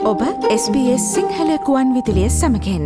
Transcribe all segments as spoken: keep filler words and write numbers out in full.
ඔබ S B S Sinhala කුවන් විදුලිය සමගින්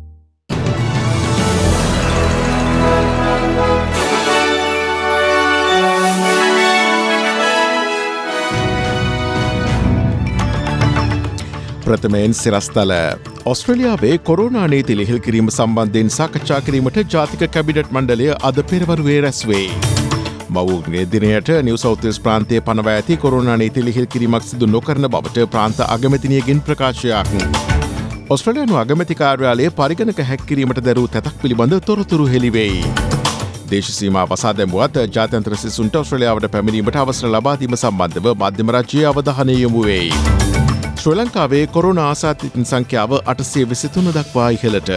ප්‍රථමයෙන් සිරස්තල ඔස්ට්‍රේලියාවේ කොරෝනා නීති ලිහිල් කිරීම සම්බන්ධයෙන් සාකච්ඡා කිරීමට ජාතික කැබිනට් මණ්ඩලය අද පෙරවරුවේ රැස් වේ. මවුන්ගේ දිනයට නිව් සවුත් වේල්ස් ප්‍රාන්තයේ පනවා ඇති කොරෝනා නීති ලිහිල් කිරීමක් සිදු නොකරන බවට ප්‍රාන්ත අගමැතිනියගෙන් ප්‍රකාශයක්. ඔස්ට්‍රේලියානු අගමැති කාර්යාලයේ පරිගණක හැක්කිරීමට දැරූ තැතක් පිළිබඳ තොරතුරු හෙළිවෙයි. දේශ සීමා වසා දැමුවත් ජාත්‍යන්තර සිසුන්ට ඔස්ට්‍රේලියාවට පැමිණීමට අවසර ලබා දීම සම්බන්ධව මධ්‍යම රාජ්‍යයේ අවධානය යොමු වෙයි. ශ්‍රී ලංකාවේ කොරෝනා ආසාදිතයින් සංඛ්‍යාව අටසිය විසිතුන දක්වා ඉහළට.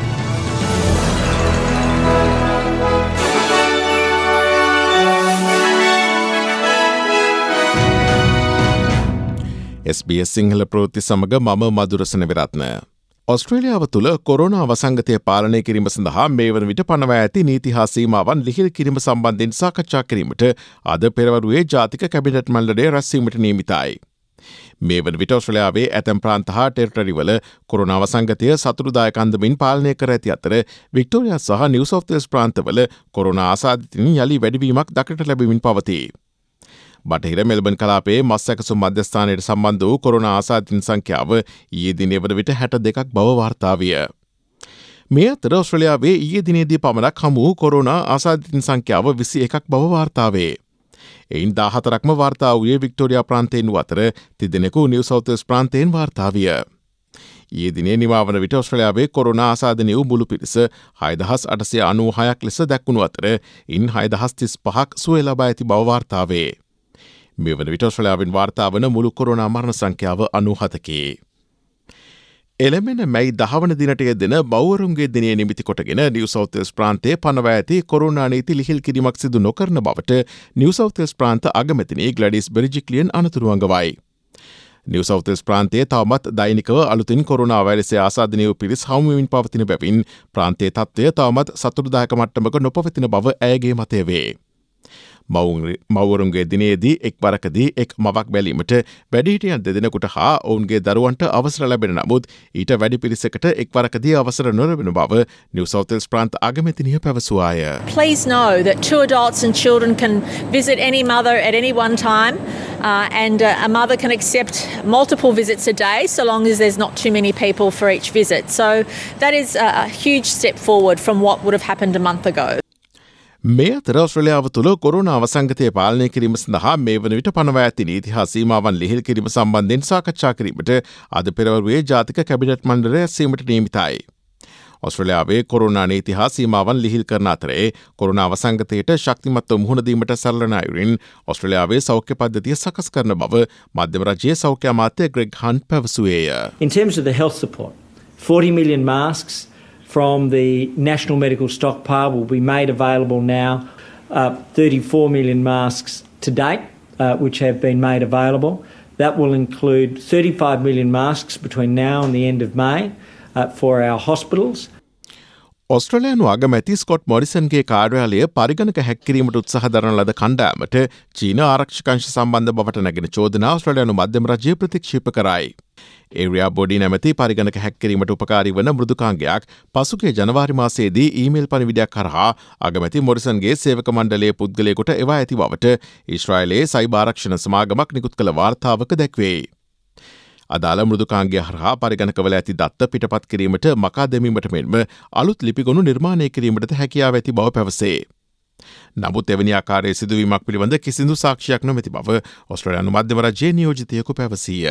S B S සිංහල ප්‍රවෘත්ති සමග මම මදුරසන විරත්න. ඔස්ට්‍රේලියාව තුළ කොරෝනා වසංගතය පාලනය කිරීම සඳහා මේ වන විට පනවා ඇති නීති හා සීමාවන් ලිහිල් කිරීම සම්බන්ධයෙන් සාකච්ඡා කිරීමට අද පෙරවරුවේ ජාතික කැබිනට් මණ්ඩලය රැස්වීමට නියමිතයි. මේ වන විට ඔස්ට්‍රේලියාවේ ඇතැම් ප්‍රාන්ත හා ටෙරිටරිවල කොරෝනා වසංගතය සතුරුදායක අන්දමින් පාලනය කර ඇති අතර වික්ටෝරියා සහ නිව් සවුත් වේල්ස් ප්‍රාන්තවල කොරෝනා ආසාදිතයින් යළි වැඩිවීමක් දක්නට ලැබෙමින් පවතී. බටහිර මෙල්බන් කලාපයේ මස් සැකසුම් මධ්‍යස්ථානයට සම්බන්ධ වූ කොරෝනා ආසාදිතයින් සංඛ්‍යාව ඊයේ දිනේ වන විට හැට දෙකක් බව වාර්තා විය. මේ අතර ඔස්ට්‍රේලියාවේ ඊයේ දිනේදී පමණක් හමු වූ කොරෝනා ආසාදිතයින් සංඛ්‍යාව විසි එකක් බව වාර්තා වේ. එයින් දාහතරක්ම වාර්තා වූයේ වික්ටෝරියා ප්‍රාන්තයෙන් වූ අතර තිදෙනෙකු නිව් සවුත් වේල්ස් ප්‍රාන්තයෙන් වාර්තා විය. ඊයේ දිනේ නිමාවන විට ඔස්ට්‍රේලියාවේ කොරෝනා ආසාදනය වූ මුළු පිරිස හයදහස් අටසිය අනූහයක් ලෙස දැක්වුණු අතර ඉන් හයදහස් තිස් පහක් සුවය ලබා ඇති බව වාර්තා වේ. මේ වන විට ඔස්ට්‍රේලියාවෙන් වාර්තා වන මුළු කොරෝනා මරණ සංඛ්‍යාව අනූහතකි. එළමෙන මැයි දහවන දිනට යෙදෙන බෞවරුන්ගේ දිනය නිමිති කොටගෙන නිව් සවුත් වේල්ස් ප්‍රාන්තයේ පනවා ඇති කොරෝනා නීති ලිහිල් කිරීමක් සිදු නොකරන බවට නිව් සවුත් වේල්ස් ප්‍රාන්ත අගමැතිනි ග්ලැඩිස් බෙරිජික්ලියන් අනතුරු අඟවයි. නිව් සවුත් වේල්ස් ප්‍රාන්තයේ තවමත් දෛනිකව අලුතින් කොරෝනා වෛරසය ආසාදනය වූ පිරිස් හමු වෙමින් පවතින බැවින් ප්‍රාන්තයේ තත්ත්වය තවමත් සතුටුදායක මට්ටමක නොපවතින බව ඇයගේ මතය වේ. මවුරුන්ගේ දිනයේදී එක් වරකදී එක් මවක් බැලීමට වැඩිහිටියන් දෙදෙනෙකුට හා ඔවුන්ගේ දරුවන්ට අවසර ලැබෙන නමුත් ඊට වැඩි පිරිසකට එක් වරකදී අවසර නොලැබෙන බව නිව් සවුත් වේල්ස් ප්‍රාන්ත අගමැතිනිය පැවසුවාය. Please know that two adults and children can visit any mother at any one time uh, and uh, a mother can accept multiple visits a day so long as there's not too many people for each visit. So that is a, a huge step forward from what would have happened a month ago. මේ අතර ඔස්ට්‍රේලියාව තුළ corona වසංගතය පාලනය කිරීම සඳහා මේ වන විට පනවා ඇති නීති හා සීමාවන් ලිහිල් කිරීම සම්බන්ධයෙන් සාකච්ඡා කිරීමට අද පෙරවරුවේ ජාතික කැබිනට් මණ්ඩලය රැස්වීමට නියමිතයි. ඔස්ට්‍රේලියාවේ කොරෝනා නීති හා සීමාවන් ලිහිල් කරන අතරේ කොරෝනා වසංගතයට ශක්තිමත්ව මුහුණ දීමට සරලන අයුරින් ඔස්ට්‍රේලියාවේ සෞඛ්‍ය පද්ධතිය සකස් කරන බව මධ්‍යම රාජ්‍යයේ සෞඛ්‍ය අමාත්‍ය ග්‍රෙග් හන්ට් පැවසුවේය. In terms of the health support, forty million masks from the National Medical Stockpile will be made available now. Uh, thirty-four million masks to date, uh, which have been made available. That will include thirty-five million masks between now and the end of May uh, for our hospitals. ඔස්ට්‍රේලියානු අගමැති Scott මොරිසන්ගේ කාර්යාලය පරිගණක හැක්කිරීමට උත්සාහ දරන ලද කණ්ඩායමට චීන ආරක්ෂකංශ සම්බන්ධ බවට නැගෙන චෝදනා ඔස්ට්‍රේලියානු මධ්‍යම රාජ්‍යය ප්‍රතික්ෂේප කරයි. ඒරියා බොඩි නැමැති පරිගණක හැක්කිරීමට උපකාරී වන මෘදුකාංගයක් පසුගිය ජනවාරි මාසයේදී ඊමේල් පණිවිඩයක් කරහා අගමැති මොරිසන්ගේ සේවක මණ්ඩලයේ පුද්ගලයෙකුට එවා ඇති බවට ඊශ්‍රායලයේ සයිබර් ආරක්ෂණ සමාගමක් නිකුත් කළ වාර්තාවක දැක්වේ. අදාළ මෘදුකාංගය හරහා පරිගණකවල ඇති දත්ත පිටපත් කිරීමට මකා දැමීමට මෙන්ම අලුත් ලිපිගොනු නිර්මාණය කිරීමට හැකියාව ඇති බව පැවසේ. නමුත් එවැනි ආකාරයේ සිදුවීමක් පිළිබඳ කිසිදු සාක්ෂියක් නොමැති බව ඔස්ට්‍රේලියානු මධ්‍යම රාජ්‍යයේ නියෝජිතයෙකු පැවසීය.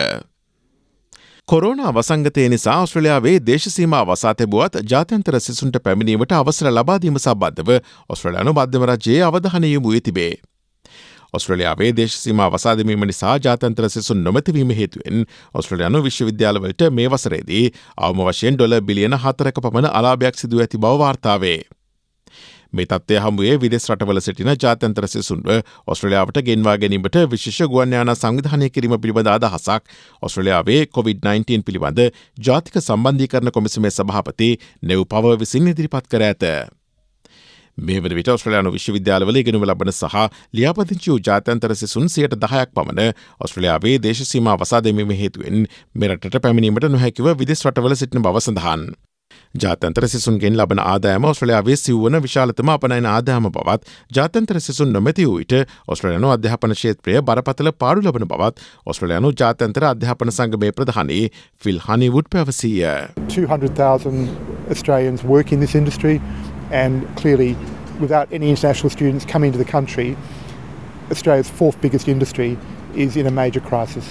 කොරෝනා වසංගතය නිසා ඔස්ට්‍රේලියාවේ දේශ සීමා වසා තිබුවත් ජාත්‍යන්තර සිසුන්ට පැමිණීමට අවසර ලබා දීම සම්බන්ධව ඔස්ට්‍රේලියානු මධ්‍යම රාජ්‍යයේ අවධානය යොමු වී තිබේ. ඔස්ට්‍රේලියාවේ දේශ සීමා වසා දැමීම නිසා ජාත්‍යන්තර සිසුන් නොමැතිවීම හේතුවෙන් ඔස්ට්‍රේලියානු විශ්වවිද්‍යාලවලට මේ වසරේදී අවම වශයෙන් ඩොලර් බිලියන හතරක පමණ අලාභයක් සිදුව ඇති බව වාර්තා වේ. මේ තත්ත්වය හමුවේ විදේශ රටවල සිටින ජාත්‍යන්තර සිසුන්ව ඔස්ට්‍රේලියාවට ගෙන්වා ගැනීමට විශේෂ ගුවන් යාන සංවිධානය කිරීම පිළිබඳ අදහසක් ඔස්ට්‍රේලියාවේ කොවිඩ් නයින්ටීන් පිළිබඳ ජාතික සම්බන්ධීකරණ කොමිසමේ සභාපති නෙව් පවර් විසින් ඉදිරිපත් කර ඇත. මේ වන විට ඔස්ට්‍රේලියානු විශ්වවිද්‍යාලවල ඉගෙනුම ලබන සහ ලියාපදිංචි වූ ජාත්‍යන්තර සිසුන් සියයට දහයක් පමණ ඔස්ට්‍රේලියාවේ දේශ සීමා වසා දැමීම හේතුවෙන් මෙරටට පැමිණීමට නොහැකිව විදේශ රටවල සිටින බව සඳහන්. ජාත්‍යන්තර සිසුන්ගෙන් ලබන ආදායම ඔස්ට්‍රේලියාවේ සිව්වන විශාලතම අපනයන ආදායම බවත් ජාත්‍යන්තර සිසුන් නොමැති වූ විට ඔස්ට්‍රේලියානු අධ්‍යාපන ක්ෂේත්‍රය බරපතල පාඩු ලබන බවත් ඔස්ට්‍රේලියානු ජාත්‍යන්තර අධ්‍යාපන සංගමේ ප්‍රධානී ෆිල් හනිවුඩ් පැවසීය. two hundred thousand Australians work in this industry, and clearly without any international students coming to the country, Australia's fourth biggest industry is in a major crisis.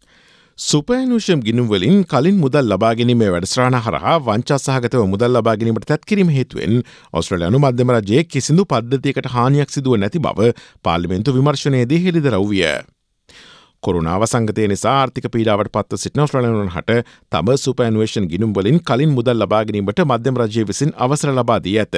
සුපෑනුෂම් ගිනුම්වලින් කලින් මුදල් ලබාගැනීමේ වැඩසටහන හරහා වංචා සහගතව මුදල් ලබාගැනීමට තැත් කිරීම හේතුවෙන් ඔස්ට්‍රේලියානු මධ්‍යම රජයේ කිසිදු පද්ධතියකට හානියක් සිදුව නැති බව පාර්ලිමේන්තු විමර්ශනයේදී හෙළිදරව් විය. කොරුණා වසංගතය නිසා ආර්ථික පීඩාවට පත්ව සිටින ඔස්ට්‍රේලියානුන් හට තම සුපෑනුෂන් ගිනුම්වලින් කලින් මුදල් ලබාගැනීමට මධ්‍යම රජය විසින් අවසර ලබා දී ඇත.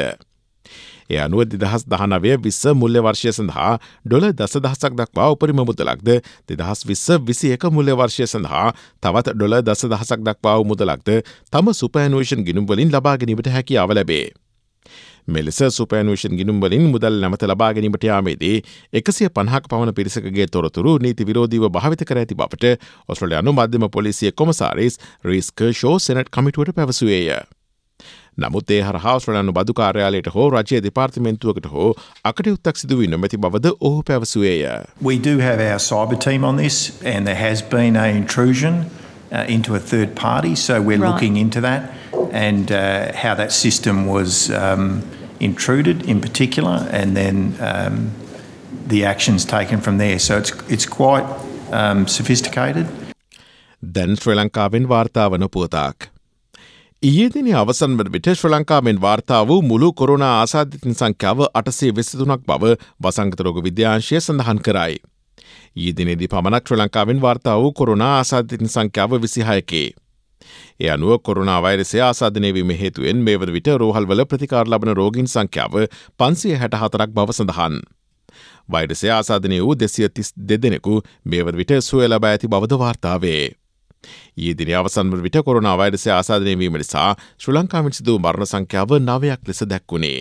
එය අනුව දෙදහස් දහනවය විස්ස මුල්‍ය වර්ෂය සඳහා ඩොල දස දහසක් දක්වා උපරිම මුදලක්ද දෙදහස් විස්ස විසි එක මුල්‍ය වර්ෂය සඳහා තවත් ඩොල දස දහසක් දක්වා වූ මුදලක්ද තම සුපෑනුවේෂන් ගිනුම්වලින් ලබාගැනීමට හැකියාව ලැබේ. මෙලෙස සුපෑනුවේෂන් ගිනුම්වලින් මුදල් නැමත ලබාගැනීමට යාමේදී එකසිය පණහක පමණ පිරිසකගේ තොරතුරු නීති විරෝධීව භාවිත කර ඇති බවට ඔස්ට්‍රේලියානු මධ්‍යම පොලිසිය කොමසාරිස් රීස් කර්ෂෝ සෙනට් කමිටුවට පැවසුවේය. නමුත් ඒ හරහා ඔස්ට්‍රේලියානු බදු කාර්යාලයට හෝ රජයේ දෙපාර්තමේන්තුවකට හෝ අකටයුත්තක් සිදු වී නොමැති බවද ඔහු පැවසුවේය. We do have our cyber team on this, and there has been an intrusion uh, into a third party, so we're Right. looking into that and uh, how that system was um, intruded in particular, and then um, the actions taken from there. So it's it's quite um, sophisticated. දැන් ශ්‍රී ලංකාවෙන් වාර්තා වන පුවතක්. ඊයේ දින අවසන් වන විට ශ්‍රී ලංකාවෙන් වාර්තා වූ මුළු කොරෝනා ආසාදිතයින් සංඛ්‍යාව අටසිය විසි තුනක් බව වසංගත රෝග විද්‍යාංශය සඳහන් කරයි. ඊයේ දිනේදී පමණක් ශ්‍රී ලංකාවෙන් වාර්තා වූ කොරෝනා ආසාදිතයින් සංඛ්‍යාව විසිහයකි. ඒ අනුව කොරෝනා වෛරසය ආසාදනය වීම හේතුවෙන් මේ වන විට රෝහල්වල ප්‍රතිකාර ලබන රෝගීන් සංඛ්‍යාව පන්සිය හැට හතරක් බව සඳහන්. වෛරසය ආසාදනය වූ දෙසිය තිස් දෙදෙනෙකු මේ වන විට සුවය ලබා ඇති බවද වාර්තා වේ. ඊයේ දින අවසන් වන විට කොරෝනා වෛරසය ආසාදනය වීම නිසා ශ්‍රී ලංකාවෙන් සිදු මරණ සංඛ්‍යාව නවයක් ලෙස දැක්වුණේ.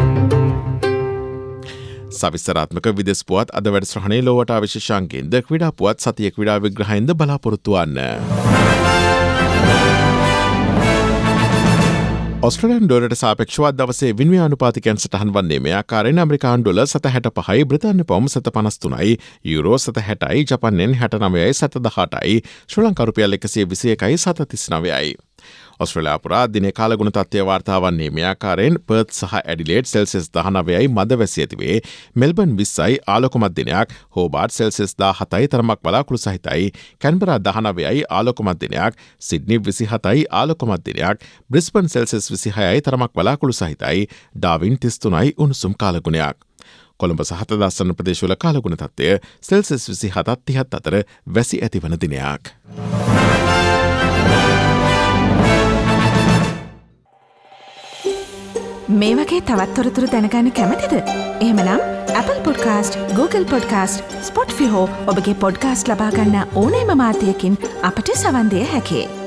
සවිස්තරාත්මක විදෙස් පුවත් අද වැඩසටහනේ ලෝවට විශේෂාංගයෙන්ද ක්‍රීඩා පුවත් සතිය ක්‍රීඩා විග්‍රහයෙන්ද බලාපොරොත්තු වන්න. ඔස්ට්‍රේලියානු ඩොලරට සාපේක්ෂව දවසේ විනිමය අනුපාතිකයන් සටහන් වන්නේ මේ ආකාරයෙන් ඇමරිකානු ඩොලර් සත හැට පහයි, බ්‍රිතාන්‍ය පවුම් සත පනස් තුනයි, යුරෝ සත හැටයි, ජපන් යෙන් හැට නවයයි, සත දහඅටයි, ශ්‍රී ලංකා රුපියල් එකසිය විසි එකයි, සත තිස් නවයයි. ඔස්ට්‍රේලියා පුරා දිනේ කාලගුණ තත්ත්වය වාර්තා වන්නේ මේ ආකාරයෙන් පර්ත් සහ ඇඩිලේඩ් සෙල්සියස් දහනවයයි මද වැසි ඇතිවේ, මෙල්බන් විස්සයි ආලෝකමත් දිනයක්, හෝබාර්ට් සෙල්සියස් දාහතයි තරමක් බලාකුළු සහිතයි, කැන්බරා දහනවයයි ආලෝකමත් දිනයක්, සිඩ්නි විසිහතයි ආලෝකමත් දිනයක්, බ්‍රිස්බන් සෙල්සියස් විසිහයයි තරමක් බලාකුළු සහිතයි, ඩාවින් තිස් තුනයි උණුසුම් කාලගුණයක්. කොළඹ සහ තදාස්සන ප්‍රදේශවල කාලගුණ තත්ත්වය සෙල්සියස් විසිහතත් තිහත් අතර වැසි ඇතිවන දිනයක්. මේ වගේ තවත් තොරතුරු දැනගන්න කැමතිද? එහෙමනම් Apple Podcast, Google Podcast, Spotify හෝ ඔබගේ පොඩ්කාස්ට් ලබා ගන්න ඕනෑම මාධ්‍යයකින් අපට සවන් දෙය හැකියි.